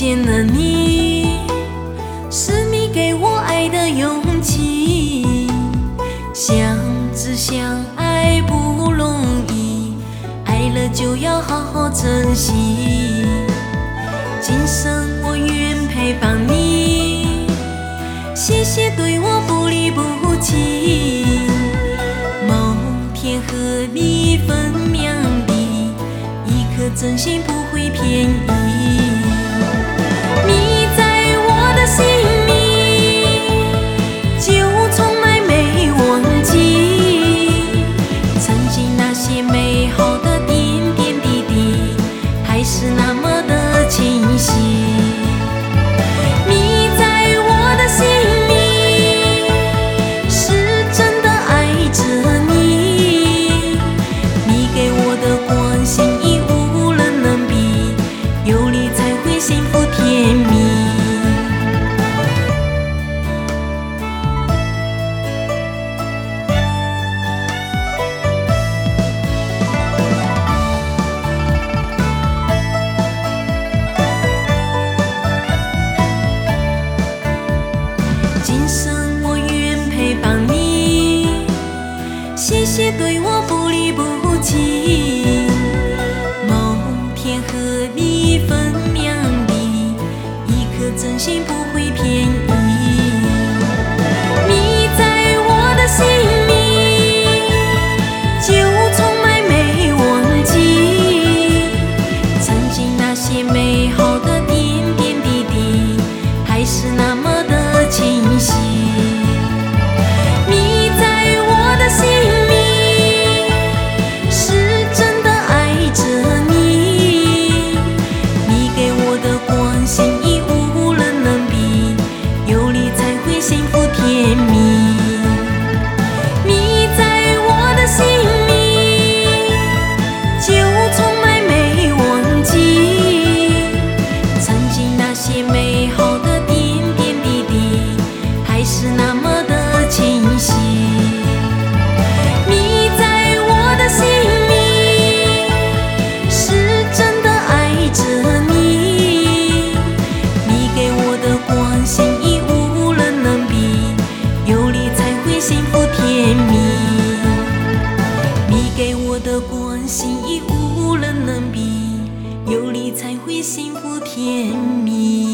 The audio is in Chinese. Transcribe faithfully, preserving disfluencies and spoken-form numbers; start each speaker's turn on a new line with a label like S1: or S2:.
S1: 见了你，是你给我爱的勇气。相知相爱不容易，爱了就要好好珍惜。今生我愿陪伴你，谢谢对我不离不弃。某天和你分秒的一颗真心不会偏移。你在我的心里，就从来没忘记曾经那些美好的点点滴滴，还是那么的清晰。你在我的心里，是真的爱着你，你给我的关心已无人能比，有你才会幸福甜蜜。今生我愿陪伴你，谢谢对我不离不弃。某天和你分秒的一颗真心不会偏移。你在我的心里，就从来没忘记曾经那些美好的点点滴滴，还是那么的清晰。你在我的心里，是真的爱着你，你给我的关心已无人能比，有你才会幸福甜蜜。你在我的心里，就从来没忘记曾经那些美好的点点滴滴，还是那么的清晰。你在我的心里，是真的爱着你，你给我的关心已无人能比，有你才会幸福甜蜜。你给我的关心已无人能比，有你才会幸福甜蜜。